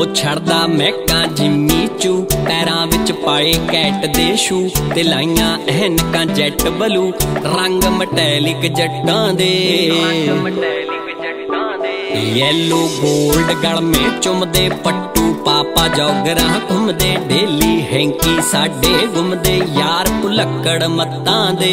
छड़दा महकां जिम्मी चू, पैरां विच पाए कैट दे शू, ते लाइयां ऐनकां जैट बलू, रंग मटैलिक जट्टां दे। येलो गोल्ड गल में चुमदे पट्टू, पापा जौगरां घुमदे डेली, हैंकी साडे घुमदे यार भुलक्कड़ मत्तां दे।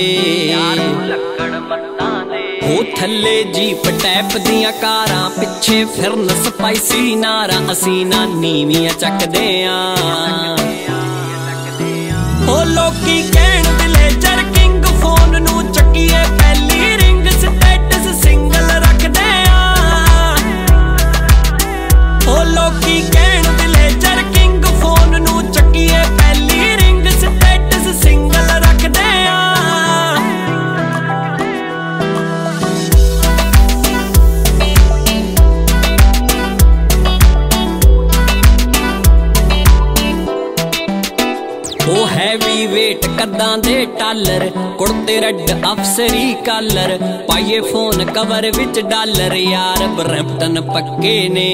ओ थल्ले जीप टैप दियां कारां, पिछे फिरन स्पाइसी नारां, असीं ना नीवियां चकदे आं। ओ लोकी कहण दिले जरकिंग, फोन नूं चक्कीए पहली रिंग, स्टेटस सिंगल रखदे आं। ओ लोकी कहण दिले जरकिंग, फोन नूं चक्कीए पहली रिंग, स्टेटस सिंगल रखदे आं। ओ हैवी वेट कद्दां दे टालर, कुड़ते रड अफसरी कालर, पाइए फोन कवर विच डॉलर, यार ब्रैम्पटन पक्के ने।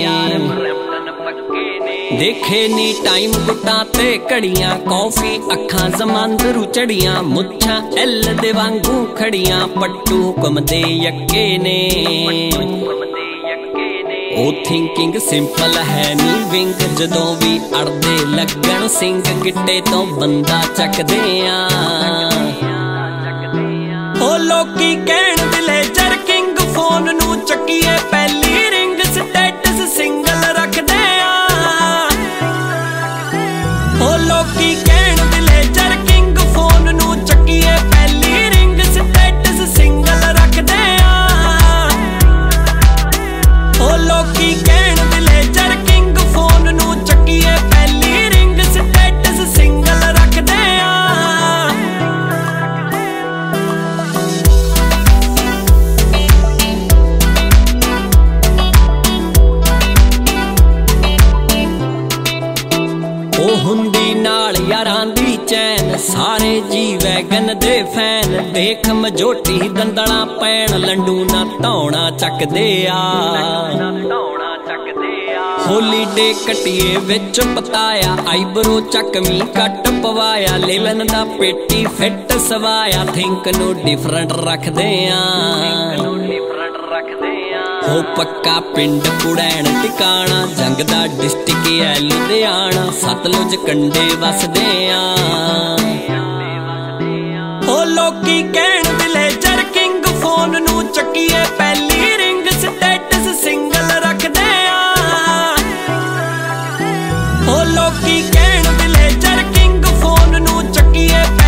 देखे नी टाइम गुट्टां ते घड़ियां, कॉफी अखां जमांदरू चढ़ियां, मुच्छां एल दे वांगू खड़ियां, पट्टू हुकमदे यक्के ने। ओ थिंकिंग सिंपल है नी विंग, जदों भी अड़दे लगन सिंग, गिट्टे तो बंदा चकदे आं। ओ लोकी कहण दिले जरकिंग, फोन नूं चक्कीए पहली रिंग, स्टेटस सिंगल रखदे आं। ओ लोकी कहण दिले जरकिंग, फोन नूं चक्कीए पहली रिंग, स्टेटस सिंगल रखदे आं। ओ लोकी कहण दिले जरकिंग, फोन नूं चक्कीए पहली रिंग, स्टेटस सिंगल रखदे आं। ओ हुंदी नाल यारां दी चैन, सारे जी वैगन दे फैन, देख मजोटी दंदलां पैण, लंडू ना धौणा चकदे आ। होलीडे कटिए विच पताया, आईब्रो चकमी कट पवाया, लेवन दा पेटी फिट सवाया, थिंक नू डिफरेंट रखदे आं। हो पक्का पिंड पुड़ैण टिकाणा, जंग दा डिस्ट्रिक्ट है लुधियाना, सतलुज कंडे वसदे आं। ओ लोकी कहण दिले जरकिंग, फोन नूं चक्कीए पहली रिंग, स्टेटस सिंगल रखदे आं। ओ लोकी कहण दिले जरकिंग, फोन नूं चक्कीए